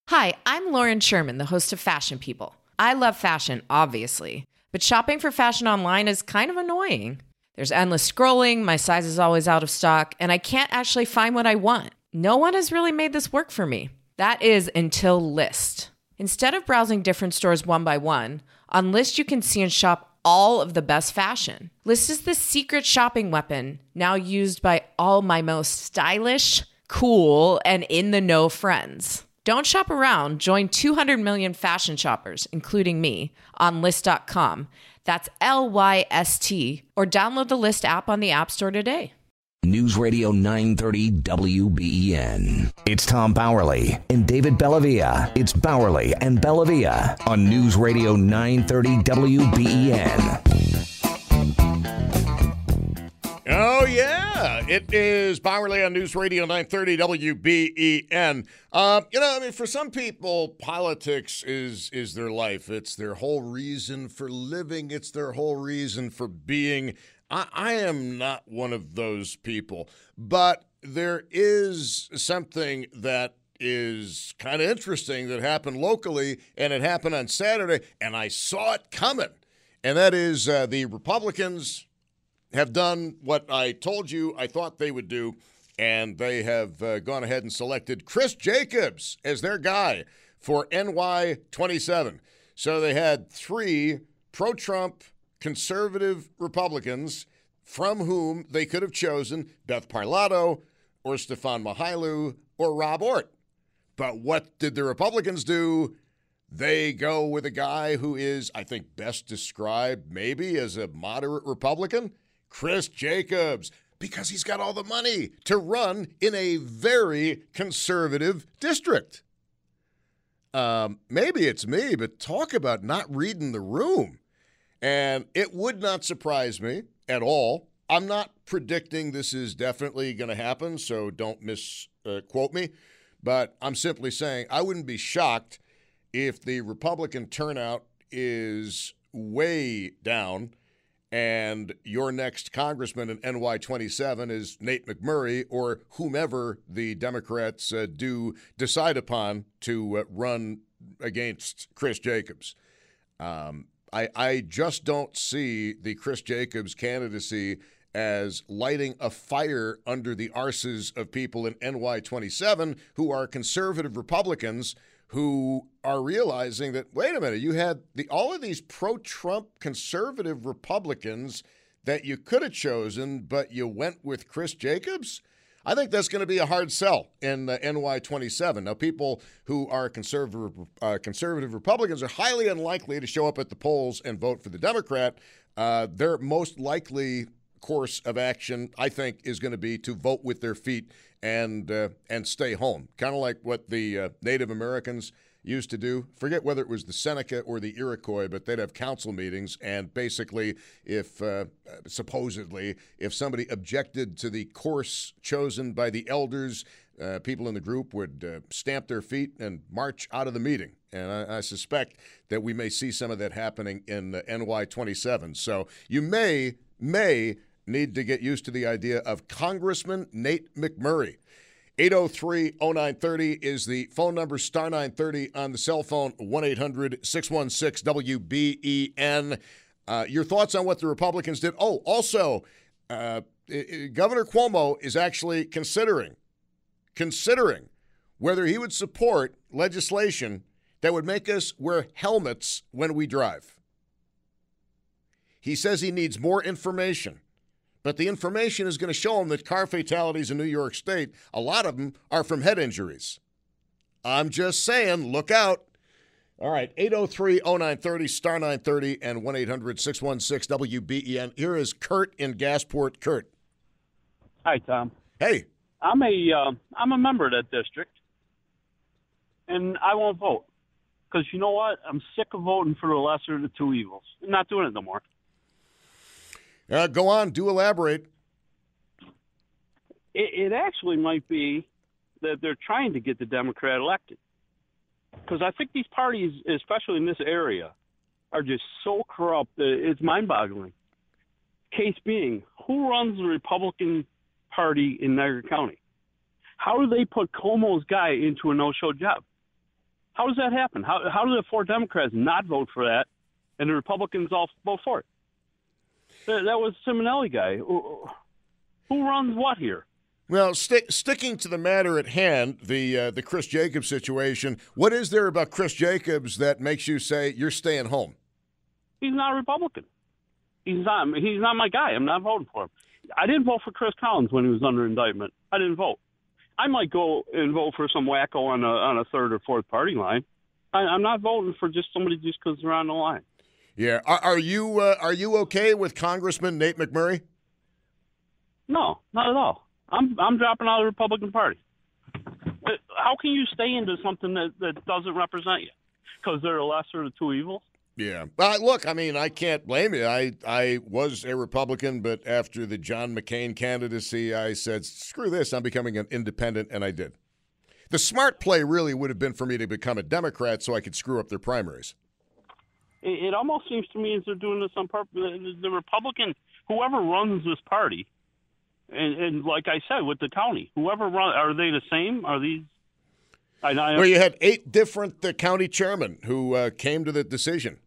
Hi, I'm Lauren Sherman, the host of Fashion People. I love fashion, obviously, but shopping for fashion online is kind of annoying. There's endless scrolling, my size is always out of stock, and I can't actually find what I want. No one has really made this work for me. That is until Lyst. Instead of browsing different stores one by one, on Lyst you can see and shop all of the best fashion. Lyst is the secret shopping weapon, now used by all my most stylish, cool, and in-the-know friends. Don't shop around. Join 200 million fashion shoppers, including me, on Lyst.com. That's Lyst, or download the Lyst app on the App Store today. News Radio 930 WBEN. It's Tom Bowerly and David Bellavia. It's Bowerly and Bellavia on News Radio 930 WBEN. Oh, yeah. It is Bowerly on News Radio 930 WBEN. For some people, politics is their life. It's their whole reason for living. It's their whole reason for being. I am not one of those people, but there is something that is kind of interesting that happened locally, and it happened on Saturday, and I saw it coming. And that is the Republicans have done what I told you I thought they would do, and they have gone ahead and selected Chris Jacobs as their guy for NY27. So they had three pro-Trump conservative Republicans from whom they could have chosen Beth Parlato or Stefan Mihailu or Rob Ort. But what did the Republicans do? They go with a guy who is, I think, best described maybe as a moderate Republican, Chris Jacobs, because he's got all the money to run in a very conservative district. Maybe it's me, but talk about not reading the room. And it would not surprise me at all. I'm not predicting this is definitely going to happen, so don't misquote me. But I'm simply saying I wouldn't be shocked if the Republican turnout is way down and your next congressman in NY27 is Nate McMurray or whomever the Democrats do decide upon to run against Chris Jacobs. I just don't see the Chris Jacobs candidacy as lighting a fire under the arses of people in NY27 who are conservative Republicans who are realizing that, wait a minute, you had all of these pro-Trump conservative Republicans that you could have chosen, but you went with Chris Jacobs? I think that's going to be a hard sell in NY27. Now, people who are conservative Republicans are highly unlikely to show up at the polls and vote for the Democrat. Their most likely course of action, I think, is going to be to vote with their feet and stay home, kind of like what the Native Americans used to do. Forget whether it was the Seneca or the Iroquois, but they'd have council meetings, and basically, if supposedly, if somebody objected to the course chosen by the elders, people in the group would stamp their feet and march out of the meeting. And I suspect that we may see some of that happening in NY27. So you may need to get used to the idea of Congressman Nate McMurray. 803-0930 is the phone number, star 930 on the cell phone, 1-800-616-WBEN. Your thoughts on what the Republicans did? Oh, also, Governor Cuomo is actually considering whether he would support legislation that would make us wear helmets when we drive. He says he needs more information. But the information is going to show him that car fatalities in New York State, a lot of them are from head injuries. I'm just saying, look out. All right, 803-0930, star 930, and 1-800-616-WBEN. Here is Kurt in Gasport. Kurt. Hi, Tom. Hey. I'm a member of that district, and I won't vote. Because you know what? I'm sick of voting for the lesser of the two evils. I'm not doing it no more. Go on. Do elaborate. It actually might be that they're trying to get the Democrat elected. Because I think these parties, especially in this area, are just so corrupt that it's mind-boggling. Case being, who runs the Republican Party in Niagara County? How do they put Cuomo's guy into a no-show job? How does that happen? How do the 4 Democrats not vote for that, and the Republicans all vote for it? That was Simonelli guy. Who runs what here? Well, sticking to the matter at hand, the Chris Jacobs situation, what is there about Chris Jacobs that makes you say you're staying home? He's not a Republican. He's not my guy. I'm not voting for him. I didn't vote for Chris Collins when he was under indictment. I didn't vote. I might go and vote for some wacko on a third or fourth party line. I'm not voting for just somebody just because they're on the line. Yeah. Are you okay with Congressman Nate McMurray? No, not at all. I'm dropping out of the Republican Party. How can you stay into something that doesn't represent you? Because they're the lesser of the two evils? Yeah. Look, I mean, I can't blame you. I was a Republican, but after the John McCain candidacy, I said, screw this, I'm becoming an independent, and I did. The smart play really would have been for me to become a Democrat so I could screw up their primaries. It almost seems to me as they're doing this on purpose. The Republican, whoever runs this party, and like I said, with the county, whoever runs, are they the same? Are these? Well, you had 8 different county chairmen who came to the decision.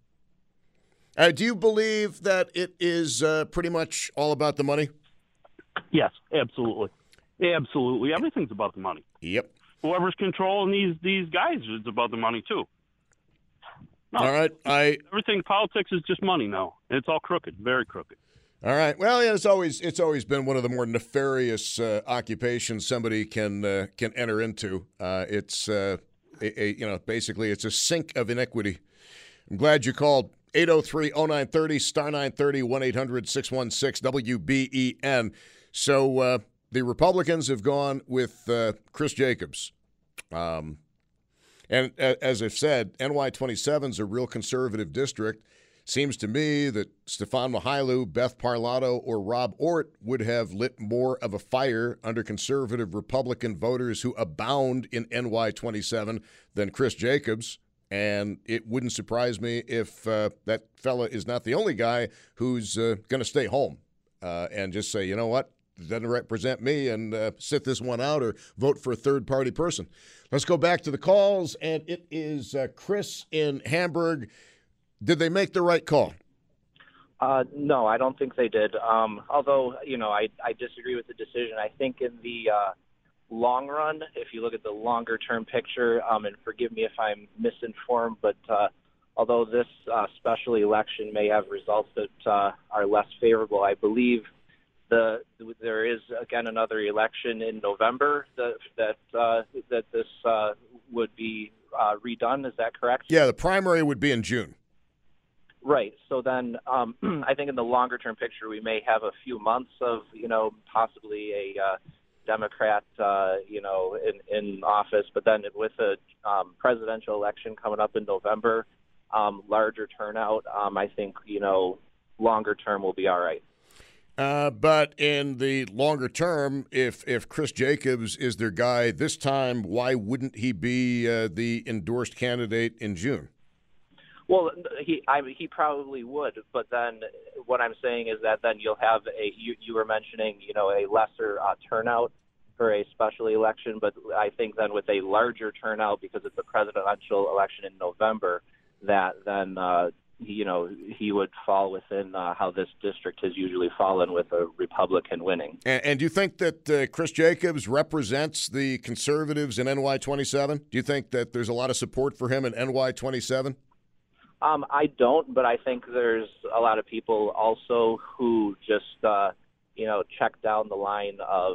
Do you believe that it is pretty much all about the money? Yes, absolutely. Absolutely. Everything's about the money. Yep. Whoever's controlling these guys is about the money, too. No, all right. Everything, politics is just money now. It's all crooked, very crooked. All right. Well, yeah, it's always been one of the more nefarious occupations somebody can enter into. It's basically it's a sink of iniquity. I'm glad you called. 803-0930, star 930, 1-800-616-WBEN. So the Republicans have gone with Chris Jacobs. And as I've said, NY27 is a real conservative district. Seems to me that Stefan Mihailu, Beth Parlato, or Rob Ort would have lit more of a fire under conservative Republican voters who abound in NY27 than Chris Jacobs. And it wouldn't surprise me if that fella is not the only guy who's going to stay home and just say, you know what, it doesn't represent me, and sit this one out or vote for a third-party person. Let's go back to the calls, and it is Chris in Hamburg. Did they make the right call? No, I don't think they did. Although, I disagree with the decision. I think in the long run, if you look at the longer term picture, and forgive me if I'm misinformed, but although this special election may have results that are less favorable, I believe there is again another election in November that this would be redone. Is that correct? Yeah, the primary would be in June. Right. So then I think in the longer term picture, we may have a few months of, possibly a Democrat, in office. But then with a presidential election coming up in November, larger turnout, I think, longer term will be all right. But in the longer term, if Chris Jacobs is their guy this time, why wouldn't he be the endorsed candidate in June? Well, he probably would, but then what I'm saying is that then you'll have you were mentioning, a lesser turnout for a special election, but I think then with a larger turnout because it's a presidential election in November, that then he would fall within how this district has usually fallen with a Republican winning. And do you think that Chris Jacobs represents the conservatives in NY27? Do you think that there's a lot of support for him in NY27? I don't, but I think there's a lot of people also who just, check down the line of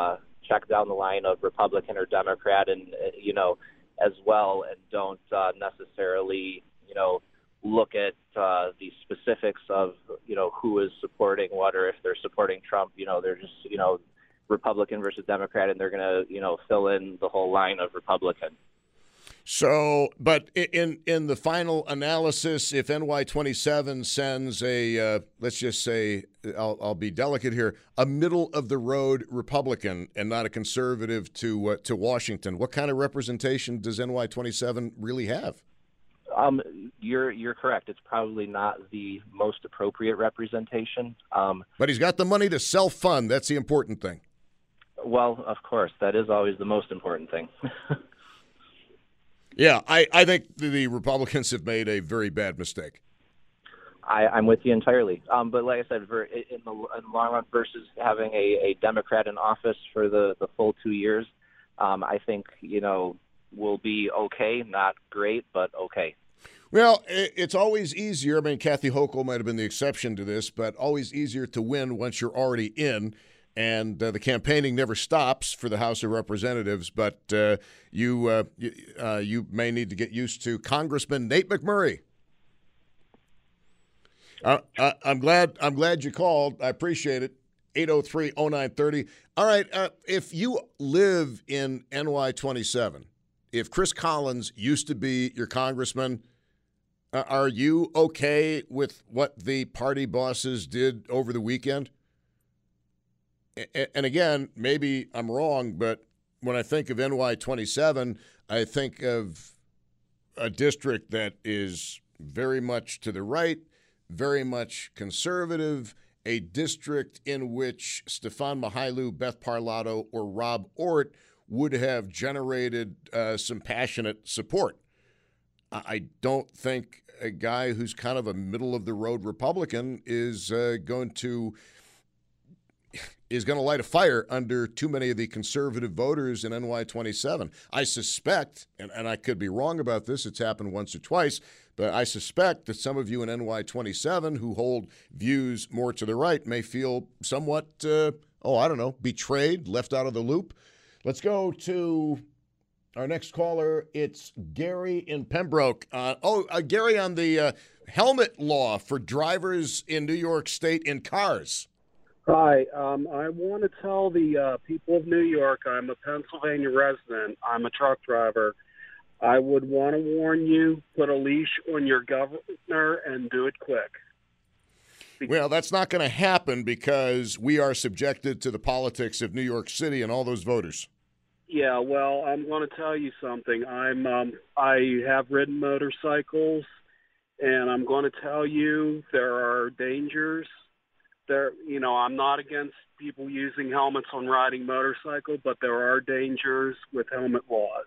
Republican or Democrat, and as well, and don't necessarily, look at the specifics of, who is supporting what, or if they're supporting Trump. They're just, Republican versus Democrat, and they're going to, fill in the whole line of Republican. So, but in the final analysis, if NY27 sends a, let's just say, I'll be delicate here, a middle-of-the-road Republican and not a conservative to Washington, what kind of representation does NY27 really have? You're correct. It's probably not the most appropriate representation. But he's got the money to self-fund. That's the important thing. Well, of course, that is always the most important thing. Yeah, I think the Republicans have made a very bad mistake. I'm with you entirely. But like I said, in the long run, versus having a Democrat in office for the full 2 years, I think, will be okay. Not great, but okay. Well, it's always easier. I mean, Kathy Hochul might have been the exception to this, but always easier to win once you're already in. And the campaigning never stops for the House of Representatives. But you may need to get used to Congressman Nate McMurray. I'm glad you called. I appreciate it. 803-0930. All right. If you live in NY27, if Chris Collins used to be your congressman, are you okay with what the party bosses did over the weekend? And again, maybe I'm wrong, but when I think of NY27, I think of a district that is very much to the right, very much conservative, a district in which Stefan Mihailu, Beth Parlato, or Rob Ort would have generated some passionate support. I don't think a guy who's kind of a middle-of-the-road Republican is going to light a fire under too many of the conservative voters in NY27. I suspect, and I could be wrong about this, it's happened once or twice, but I suspect that some of you in NY27 who hold views more to the right may feel somewhat, betrayed, left out of the loop. Let's go to our next caller. It's Gary in Pembroke. Gary, on the helmet law for drivers in New York State in cars. Hi. I want to tell the people of New York, I'm a Pennsylvania resident. I'm a truck driver. I would want to warn you, put a leash on your governor and do it quick. Well, that's not going to happen because we are subjected to the politics of New York City and all those voters. Yeah, well, I'm going to tell you something. I have ridden motorcycles, and I'm going to tell you there are dangers. I'm not against people using helmets on riding motorcycle, but there are dangers with helmet laws.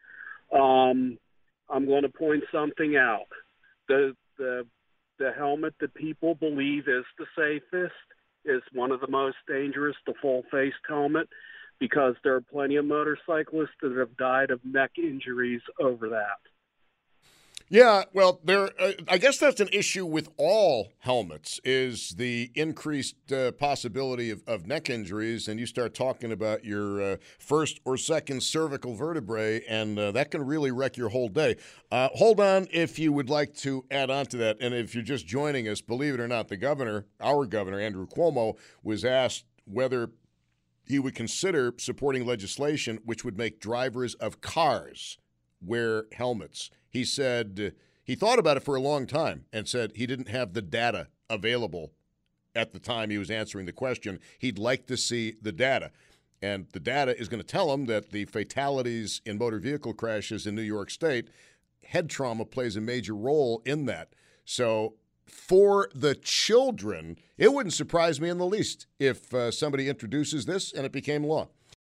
I'm going to point something out. The helmet that people believe is the safest is one of the most dangerous, the full-faced helmet, because there are plenty of motorcyclists that have died of neck injuries over that. Yeah, well, I guess that's an issue with all helmets is the increased possibility of neck injuries, and you start talking about your first or second cervical vertebrae, and that can really wreck your whole day. Hold on if you would like to add on to that, and if you're just joining us, believe it or not, our governor, Andrew Cuomo, was asked whether he would consider supporting legislation which would make drivers of cars wear helmets. He said he thought about it for a long time and said he didn't have the data available at the time he was answering the question. He'd like to see the data. And the data is going to tell him that the fatalities in motor vehicle crashes in New York State, head trauma plays a major role in that. So for the children, it wouldn't surprise me in the least if somebody introduces this and it became law.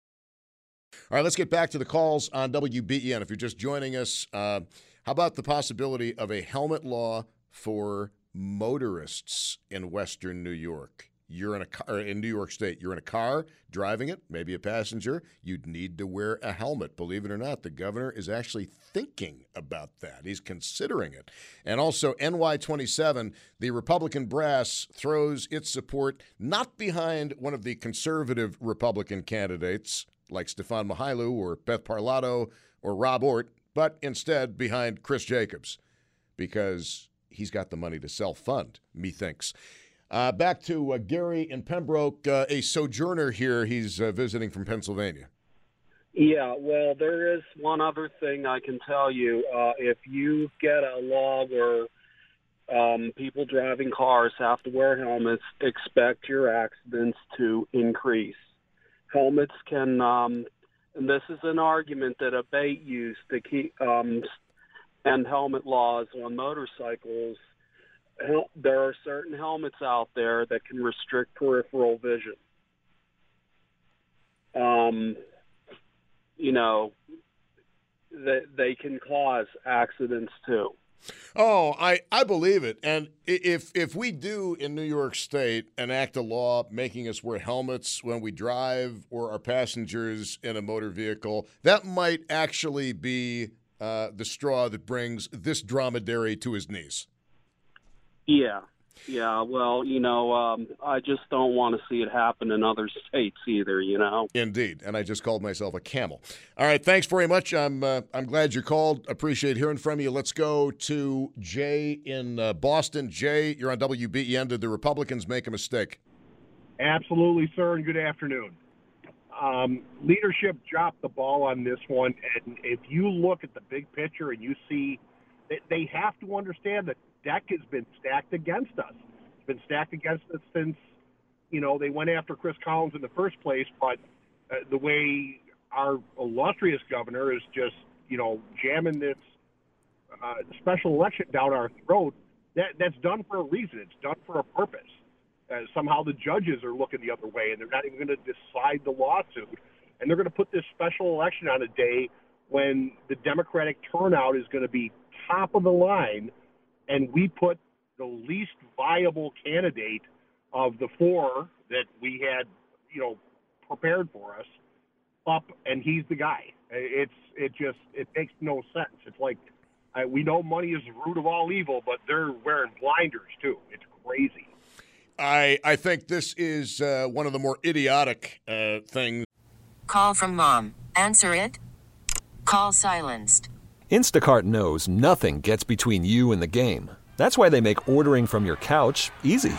All right, let's get back to the calls on WBEN. If you're just joining us, how about the possibility of a helmet law for motorists in Western New York? You're in a car in New York State. You're in a car driving it, maybe a passenger. You'd need to wear a helmet. Believe it or not, the governor is actually thinking about that. He's considering it. And also, NY27, the Republican brass throws its support not behind one of the conservative Republican candidates like Stefan Mihailu or Beth Parlato or Rob Ort, but instead behind Chris Jacobs because he's got the money to self-fund, methinks. Back to Gary in Pembroke, a sojourner here. He's visiting from Pennsylvania. Yeah, well, there is one other thing I can tell you. If you get a law where people driving cars have to wear helmets, expect your accidents to increase. Helmets can, and this is an argument that ABATE used to keep end helmet laws on motorcycles. There are certain helmets out there that can restrict peripheral vision. they can cause accidents too. Oh, I believe it. And if we do in New York State enact a law making us wear helmets when we drive or are passengers in a motor vehicle, that might actually be the straw that brings this dromedary to his knees. Yeah. Well, I just don't want to see it happen in other states either. Indeed, and I just called myself a camel. All right, thanks very much. I'm glad you called. Appreciate hearing from you. Let's go to Jay in Boston. Jay, you're on WBEN. Did the Republicans make a mistake? Absolutely, sir, and good afternoon. Leadership dropped the ball on this one, and if you look at the big picture and you see that they have to understand that deck has been stacked against us. It's been stacked against us since, they went after Chris Collins in the first place, but the way our illustrious governor is just, jamming this special election down our throat, that's done for a reason. It's done for a purpose. Somehow the judges are looking the other way, and they're not even going to decide the lawsuit. And they're going to put this special election on a day when the Democratic turnout is going to be top of the line, and we put the least viable candidate of the four that we had, prepared for us up, and he's the guy. It makes no sense. It's like we know money is the root of all evil, but they're wearing blinders too. It's crazy. I think this is one of the more idiotic things. Call from mom. Answer it. Call silenced. Instacart knows nothing gets between you and the game. That's why they make ordering from your couch easy.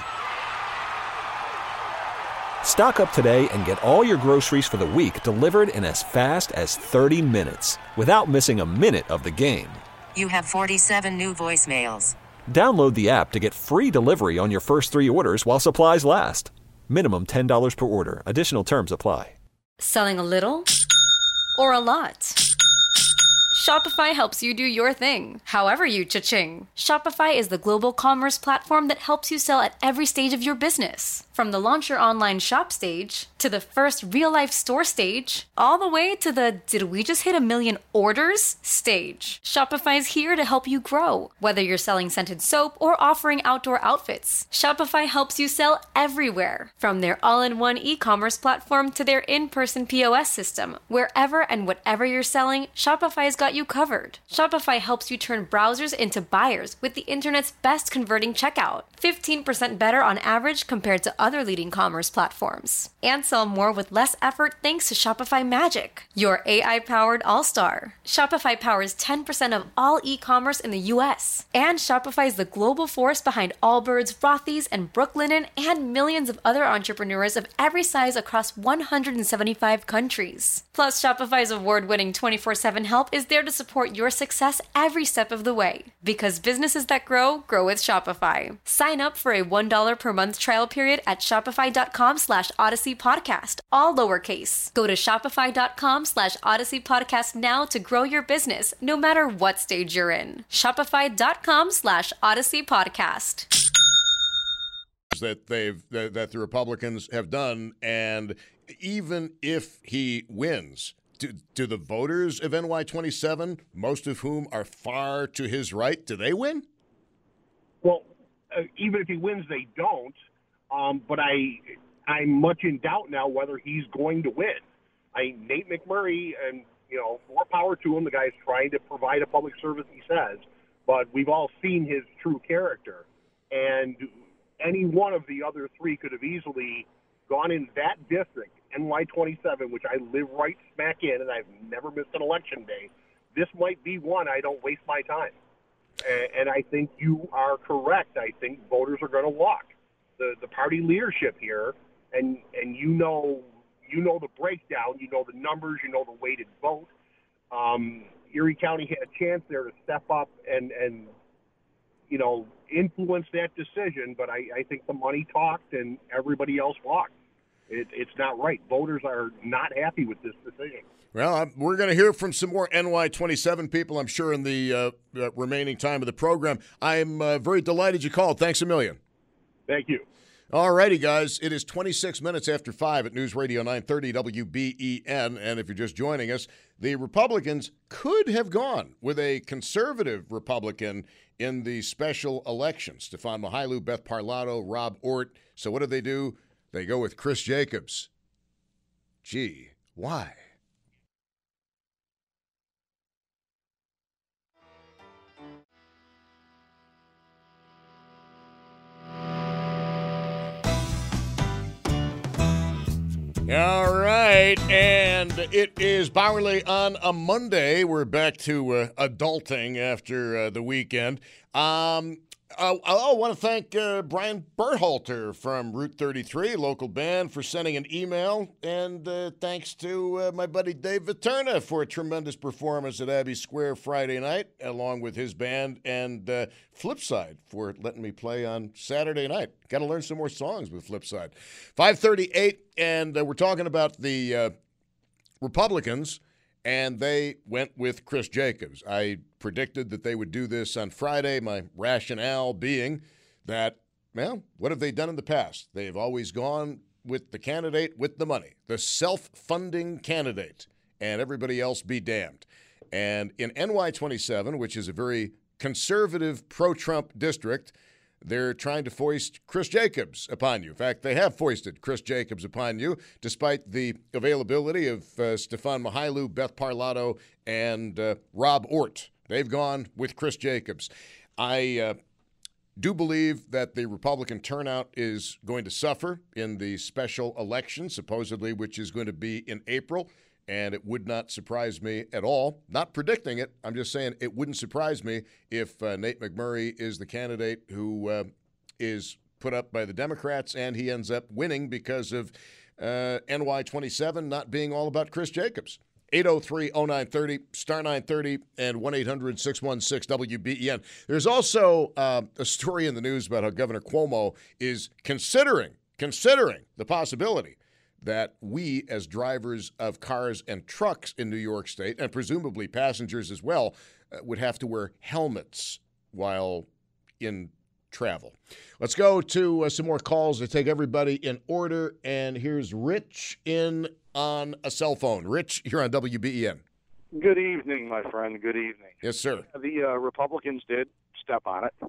Stock up today and get all your groceries for the week delivered in as fast as 30 minutes without missing a minute of the game. You have 47 new voicemails. Download the app to get free delivery on your first 3 orders while supplies last. Minimum $10 per order. Additional terms apply. Selling a little or a lot? Shopify helps you do your thing, however you cha-ching. Shopify is the global commerce platform that helps you sell at every stage of your business. From the launch your online shop stage, to the first real-life store stage, all the way to the did we just hit 1 million orders stage. Shopify's here to help you grow. Whether you're selling scented soap or offering outdoor outfits, Shopify helps you sell everywhere. From their all-in-one e-commerce platform to their in-person POS system, wherever and whatever you're selling, Shopify's got you covered. Shopify helps you turn browsers into buyers with the internet's best converting checkout. 15% better on average compared to other leading commerce platforms. And sell more with less effort thanks to Shopify Magic, your AI-powered all-star. Shopify powers 10% of all e-commerce in the U.S. And Shopify is the global force behind Allbirds, Rothy's, and Brooklinen, and millions of other entrepreneurs of every size across 175 countries. Plus, Shopify's award-winning 24/7 help is there to support your success every step of the way. Because businesses that grow, grow with Shopify. Sign up for a $1 per month trial period at shopify.com/Odyssey Podcast, all lowercase. Go to shopify.com/Odyssey Podcast now to grow your business, no matter what stage you're in. Shopify.com/Odyssey Podcast. That the Republicans have done, and even if he wins, do the voters of NY27, most of whom are far to his right, do they win? Well, even if he wins, they don't. But I'm much in doubt now whether he's going to win. Nate McMurray, and more power to him. The guy's trying to provide a public service, he says, but we've all seen his true character. And any one of the other three could have easily gone in that district, NY27, which I live right smack in, and I've never missed an election day. This might be one I don't waste my time. And I think you are correct. I think voters are going to walk. The party leadership here, and you know the breakdown, you know the numbers, you know the weighted vote. Erie County had a chance there to step up and influence that decision, but I think the money talked and everybody else walked. It's not right. Voters are not happy with this decision. Well, we're going to hear from some more NY27 people, I'm sure, in the remaining time of the program. I'm very delighted you called. Thanks a million. Thank you. All righty, guys. It is 26 minutes after 5 at News Radio 930 WBEN. And if you're just joining us, the Republicans could have gone with a conservative Republican in the special election. Stefan Mihailou, Beth Parlato, Rob Ort. So what do? They go with Chris Jacobs. Gee, why? All right, and it is Bowerly on a Monday. We're back to adulting after the weekend. I want to thank Brian Berhalter from Route 33, local band, for sending an email. And thanks to my buddy Dave Viterna for a tremendous performance at Abbey Square Friday night, along with his band. And Flipside for letting me play on Saturday night. Got to learn some more songs with Flipside. 5:38, and we're talking about the Republicans. And they went with Chris Jacobs. I predicted that they would do this on Friday, my rationale being that, well, what have they done in the past? They've always gone with the candidate with the money, the self-funding candidate, and everybody else be damned. And in NY27, which is a very conservative pro-Trump district, they're trying to foist Chris Jacobs upon you. In fact, they have foisted Chris Jacobs upon you, despite the availability of Stefan Mihailou, Beth Parlato, and Rob Ort. They've gone with Chris Jacobs. I do believe that the Republican turnout is going to suffer in the special election, supposedly, which is going to be in April. And it would not surprise me at all. Not predicting it. I'm just saying it wouldn't surprise me if Nate McMurray is the candidate who is put up by the Democrats and he ends up winning because of NY27 not being all about Chris Jacobs. 803-0930, star 930, and 1-800-616-WBEN. There's also a story in the news about how Governor Cuomo is considering the possibility that we, as drivers of cars and trucks in New York State, and presumably passengers as well, would have to wear helmets while in travel. Let's go to some more calls to take everybody in order. And here's Rich in on a cell phone. Rich, you're on WBEN. Good evening, my friend. Good evening. Yes, sir. The Republicans did step on it,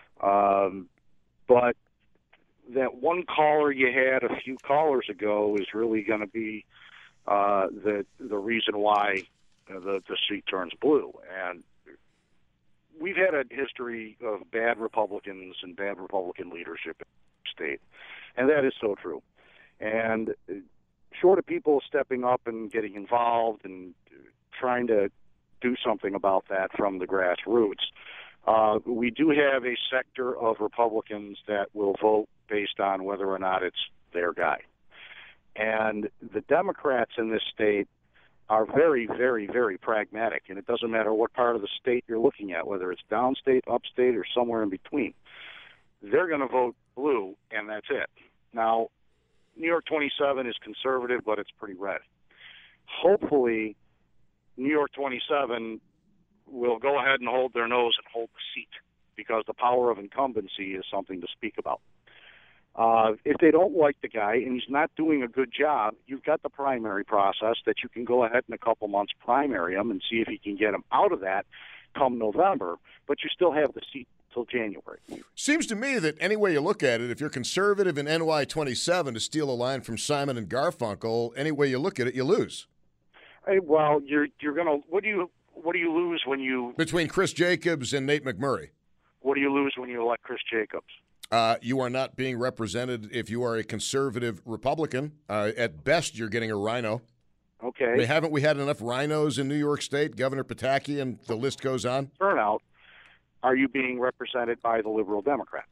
but that one caller you had a few callers ago is really going to be the reason why the seat turns blue. And we've had a history of bad Republicans and bad Republican leadership in the state, and that is so true. And short of people stepping up and getting involved and trying to do something about that from the grassroots, we do have a sector of Republicans that will vote based on whether or not it's their guy. And the Democrats in this state are very, very, very pragmatic, and it doesn't matter what part of the state you're looking at, whether it's downstate, upstate, or somewhere in between. They're going to vote blue, and that's it. Now, New York 27 is conservative, but it's pretty red. Hopefully, New York 27 will go ahead and hold their nose and hold the seat, because the power of incumbency is something to speak about. If they don't like the guy and he's not doing a good job, you've got the primary process that you can go ahead in a couple months primary him and see if you can get him out of that come November, but you still have the seat till January. Seems to me that any way you look at it, if you're conservative in NY27, to steal a line from Simon and Garfunkel, any way you look at it, you lose. Hey, well, you're gonna what do you lose when you between Chris Jacobs and Nate McMurray? What do you lose when you elect Chris Jacobs? You are not being represented if you are a conservative Republican. At best, you're getting a rhino. Okay. I mean, haven't we had enough rhinos in New York State? Governor Pataki, and the list goes on. Turnout. Are you being represented by the liberal Democrat?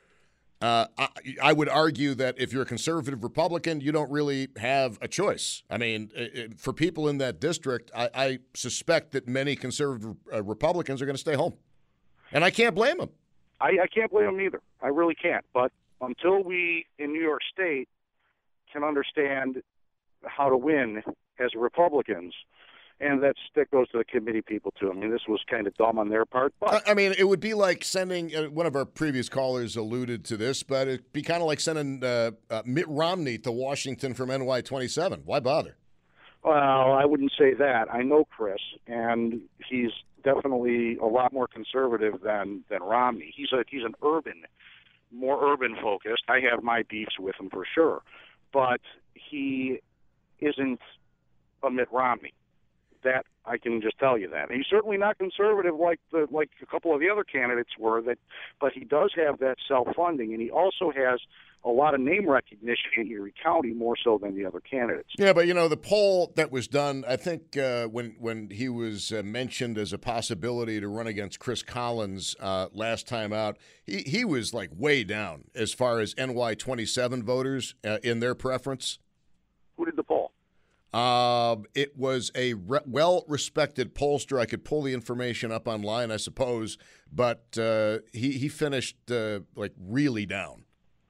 I would argue that if you're a conservative Republican, you don't really have a choice. I mean, for people in that district, I suspect that many conservative Republicans are going to stay home. And I can't blame them. I can't blame them either. I really can't. But until we in New York State can understand how to win as Republicans And that goes to the committee people, too. I mean, this was kind of dumb on their part. But I mean, it would be like sending, one of our previous callers alluded to this, but it'd be kind of like sending Mitt Romney to Washington from NY27. Why bother? Well, I wouldn't say that. I know Chris, and he's definitely a lot more conservative than Romney. He's an more urban focused. I have my beefs with him for sure, but he isn't a Mitt Romney. That I can just tell you that. And he's certainly not conservative like a couple of the other candidates were. But he does have that self-funding, and he also has a lot of name recognition in Erie County, more so than the other candidates. Yeah, but the poll that was done, I think when he was mentioned as a possibility to run against Chris Collins last time out, he was like way down as far as NY27 voters in their preference. Who did the poll? It was a well-respected pollster. I could pull the information up online, I suppose, but he finished really down.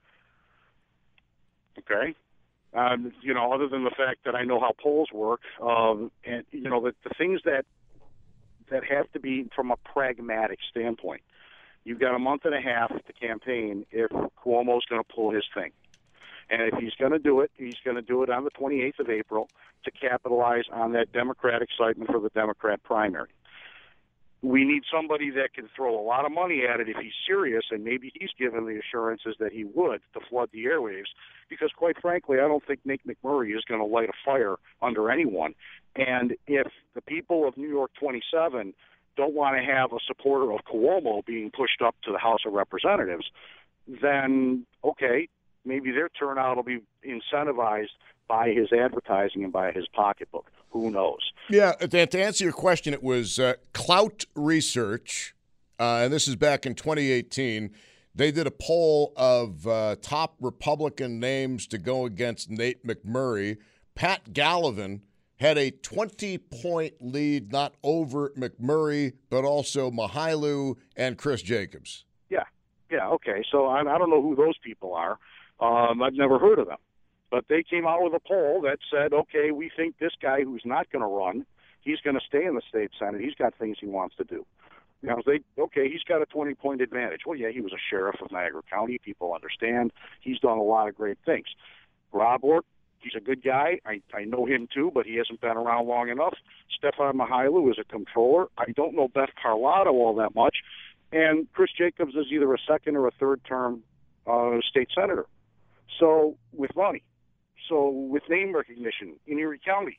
Okay. Other than the fact that I know how polls work, and the things that have to be from a pragmatic standpoint. You've got a month and a half to campaign if Cuomo's going to pull his thing. And if he's going to do it, he's going to do it on the 28th of April to capitalize on that Democrat excitement for the Democrat primary. We need somebody that can throw a lot of money at it if he's serious, and maybe he's given the assurances that he would to flood the airwaves, because quite frankly, I don't think Nick McMurray is going to light a fire under anyone. And if the people of New York 27 don't want to have a supporter of Cuomo being pushed up to the House of Representatives, then, okay, maybe their turnout will be incentivized by his advertising and by his pocketbook. Who knows? Yeah, to answer your question, it was Clout Research, and this is back in 2018. They did a poll of top Republican names to go against Nate McMurray. Pat Gallivan had a 20-point lead, not over McMurray, but also Mihailu and Chris Jacobs. Yeah, okay. So I don't know who those people are. I've never heard of them. But they came out with a poll that said, okay, we think this guy who's not going to run, he's going to stay in the state Senate. He's got things he wants to do. He's got a 20-point advantage. Well, yeah, he was a sheriff of Niagara County. People understand. He's done a lot of great things. Rob Ortt, he's a good guy. I know him too, but he hasn't been around long enough. Stefan Mihailu is a controller. I don't know Beth Carlotto all that much. And Chris Jacobs is either a second or a third-term state senator. So with money. So with name recognition in Erie County,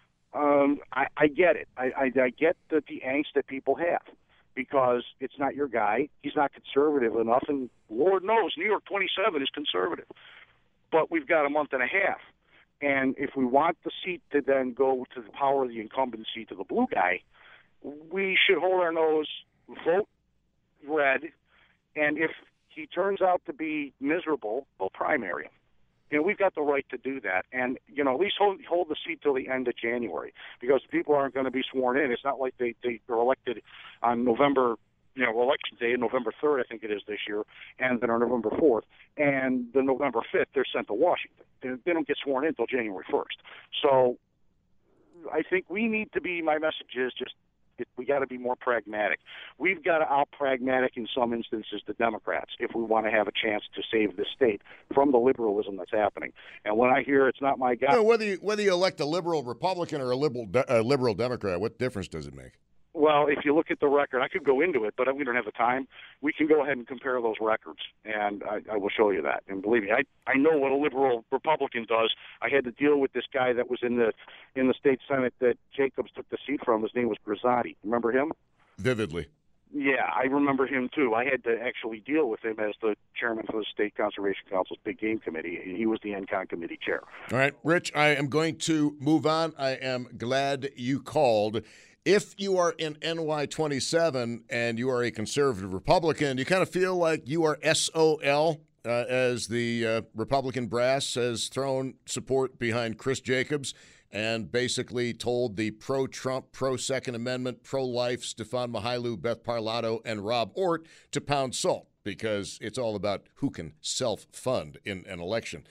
I get it. I get the angst that people have because it's not your guy. He's not conservative enough, and Lord knows New York 27 is conservative. But we've got a month and a half. And if we want the seat to then go to the power of the incumbency to the blue guy, we should hold our nose, vote red, and if he turns out to be miserable, we'll primary him. We've got the right to do that, and at least hold the seat till the end of January, because people aren't going to be sworn in. It's not like they are elected on November, election day, November 3rd, I think it is this year, and then on November 4th, and then November 5th they're sent to Washington. They don't get sworn in until January 1st. So I think we need to be. My message is just. We got to be more pragmatic. We've got to out-pragmatic in some instances the Democrats if we want to have a chance to save this state from the liberalism that's happening. And when I hear it's not my guy... whether you elect a liberal Republican or a liberal Democrat, what difference does it make? Well, if you look at the record, I could go into it, but we don't have the time. We can go ahead and compare those records, and I will show you that. And believe me, I know what a liberal Republican does. I had to deal with this guy that was in the state Senate that Jacobs took the seat from. His name was Grisati. Remember him? Vividly. Yeah, I remember him, too. I had to actually deal with him as the chairman for the State Conservation Council's Big Game Committee. He was the NCON committee chair. All right, Rich, I am going to move on. I am glad you called. If you are in NY27 and you are a conservative Republican, you kind of feel like you are SOL, as the Republican brass has thrown support behind Chris Jacobs and basically told the pro-Trump, pro-Second Amendment, pro-life Stefan Mihailu, Beth Carlotto, and Rob Ortt to pound salt, because it's all about who can self-fund in an election.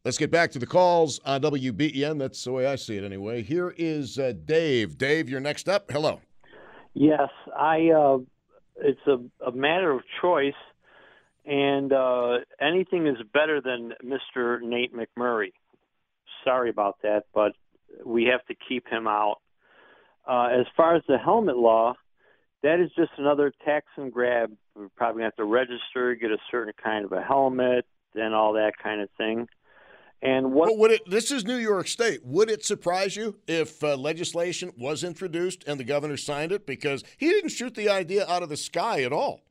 Let's get back to the calls on WBEN. That's the way I see it anyway. Here is Dave. Dave, you're next up. Hello. Yes, it's a matter of choice, and anything is better than Mr. Nate McMurray. Sorry about that, but we have to keep him out. As far as the helmet law, that is just another tax and grab. We're probably going to have to register, get a certain kind of a helmet, and all that kind of thing. And what? But this is New York State. Would it surprise you if legislation was introduced and the governor signed it? Because he didn't shoot the idea out of the sky at all.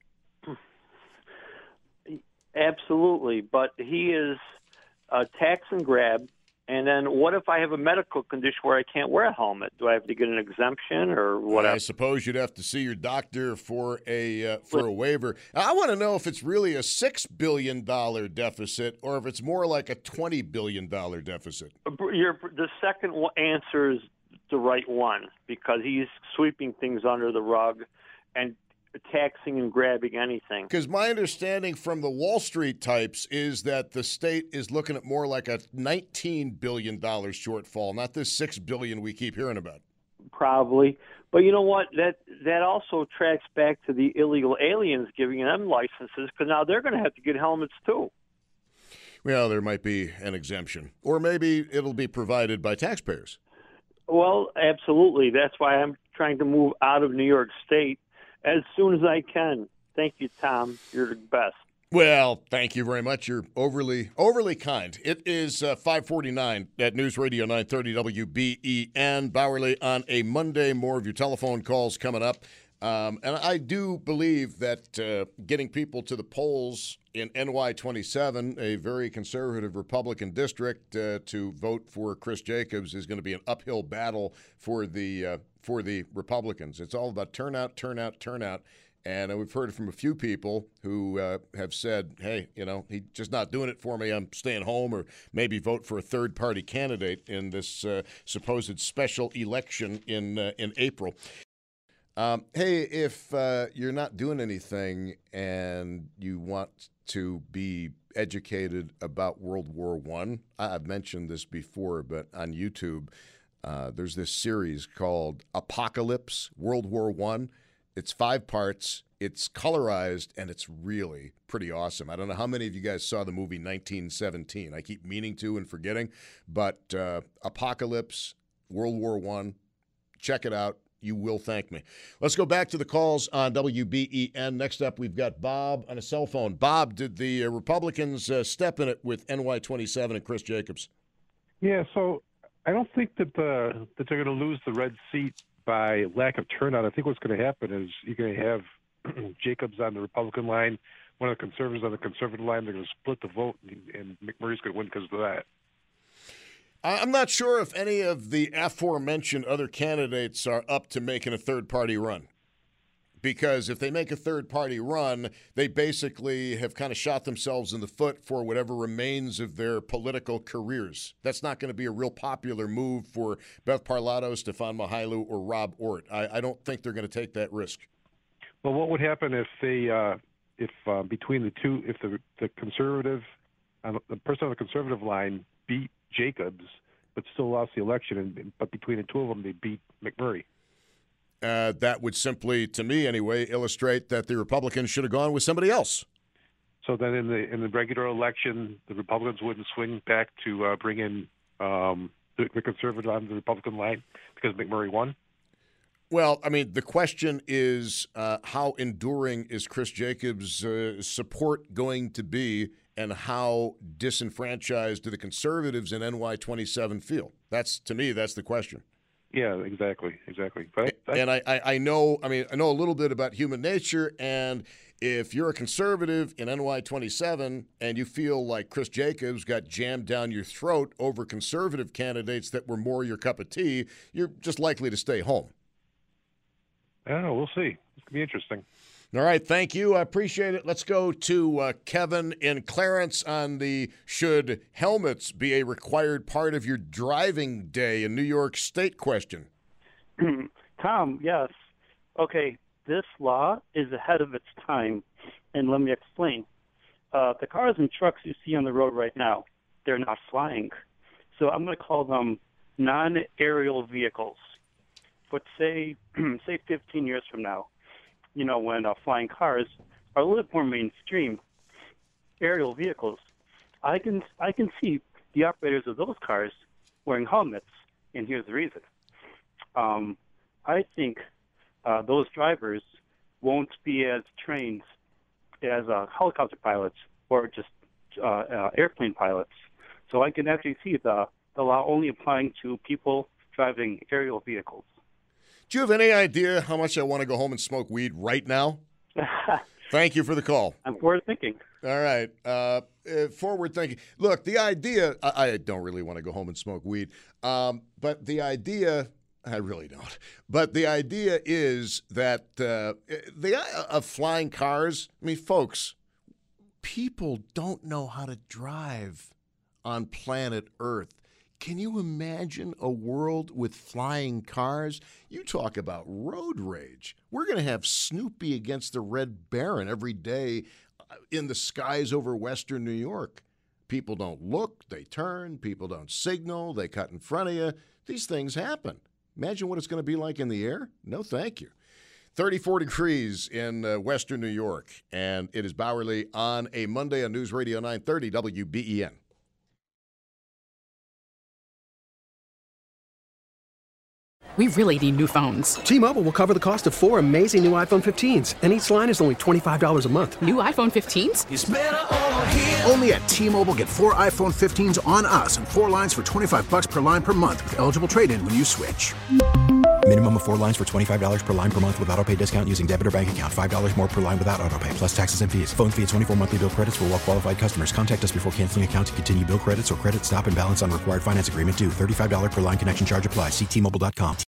Absolutely, but he is a tax and grab. And then what if I have a medical condition where I can't wear a helmet? Do I have to get an exemption or whatever? I suppose you'd have to see your doctor for a waiver. I want to know if it's really a $6 billion deficit or if it's more like a $20 billion deficit. The second answer is the right one because he's sweeping things under the rug and taxing and grabbing anything. Because my understanding from the Wall Street types is that the state is looking at more like a $19 billion shortfall, not this $6 billion we keep hearing about. Probably. But you know what? That also tracks back to the illegal aliens giving them licenses because now they're going to have to get helmets too. Well, there might be an exemption. Or maybe it'll be provided by taxpayers. Well, absolutely. That's why I'm trying to move out of New York State as soon as I can. Thank you, Tom. You're the best. Well, thank you very much. You're overly kind. It is 5:49 at News Radio 930 WBEN. Bowerly on a Monday. More of your telephone calls coming up. And I do believe that getting people to the polls in NY27, a very conservative Republican district, to vote for Chris Jacobs is going to be an uphill battle for the Republicans. It's all about turnout. And we've heard from a few people who have said, hey, he's just not doing it for me. I'm staying home, or maybe vote for a third-party candidate in this supposed special election in April. Hey, if you're not doing anything and you want to be educated about World War I, I've mentioned this before, but on YouTube, there's this series called Apocalypse, World War I. It's 5 parts. It's colorized, and it's really pretty awesome. I don't know how many of you guys saw the movie 1917. I keep meaning to and forgetting, but Apocalypse, World War I, check it out. You will thank me. Let's go back to the calls on WBEN. Next up, we've got Bob on a cell phone. Bob, did the Republicans step in it with NY27 and Chris Jacobs? Yeah, so I don't think that they're going to lose the red seat by lack of turnout. I think what's going to happen is you're going to have Jacobs on the Republican line, one of the conservatives on the conservative line. They're going to split the vote, and McMurray's going to win because of that. I'm not sure if any of the aforementioned other candidates are up to making a third-party run. Because if they make a third-party run, they basically have kind of shot themselves in the foot for whatever remains of their political careers. That's not going to be a real popular move for Beth Parlato, Stefan Mihailou, or Rob Ort. I don't think they're going to take that risk. Well, what would happen if between the two, if the conservative, the person on the conservative line beat Jacobs, but still lost the election, but between the two of them, they beat McMurray? That would simply, to me anyway, illustrate that the Republicans should have gone with somebody else. So then in the regular election, the Republicans wouldn't swing back to bring in the conservative on the Republican line because McMurray won? Well, I mean, the question is how enduring is Chris Jacobs' support going to be, and how disenfranchised do the conservatives in NY27 feel? To me, that's the question. Yeah, exactly. But I know a little bit about human nature, and if you're a conservative in NY27 and you feel like Chris Jacobs got jammed down your throat over conservative candidates that were more your cup of tea, you're just likely to stay home. I don't know. We'll see. It's going to be interesting. All right, thank you. I appreciate it. Let's go to Kevin in Clarence on the should helmets be a required part of your driving day in New York State question. Tom, yes. Okay, this law is ahead of its time, and let me explain. The cars and trucks you see on the road right now, they're not flying. So I'm going to call them non-aerial vehicles. But say 15 years from now, when flying cars are a little bit more mainstream, aerial vehicles, I can see the operators of those cars wearing helmets, and here's the reason. I think those drivers won't be as trained as helicopter pilots or just airplane pilots. So I can actually see the law only applying to people driving aerial vehicles. Do you have any idea how much I want to go home and smoke weed right now? Thank you for the call. I'm forward thinking. All right. Forward thinking. Look, the idea, I don't really want to go home and smoke weed, but the idea, I really don't. But the idea is that of flying cars, I mean, folks, people don't know how to drive on planet Earth. Can you imagine a world with flying cars? You talk about road rage. We're going to have Snoopy against the Red Baron every day in the skies over western New York. People don't look, they turn, people don't signal, they cut in front of you. These things happen. Imagine what it's going to be like in the air? No, thank you. 34 degrees in western New York, and it is Bowerly on a Monday on News Radio 930 WBEN. We really need new phones. T-Mobile will cover the cost of 4 amazing new iPhone 15s, and each line is only $25 a month. New iPhone 15s? It's better over here. Only at T-Mobile, get 4 iPhone 15s on us and 4 lines for $25 per line per month with eligible trade-in when you switch. Minimum of 4 lines for $25 per line per month with autopay discount using debit or bank account. $5 more per line without autopay, plus taxes and fees. Phone fee at 24 monthly bill credits for well-qualified customers. Contact us before canceling account to continue bill credits or credit stop and balance on required finance agreement due. $35 per line connection charge applies. See T-Mobile.com.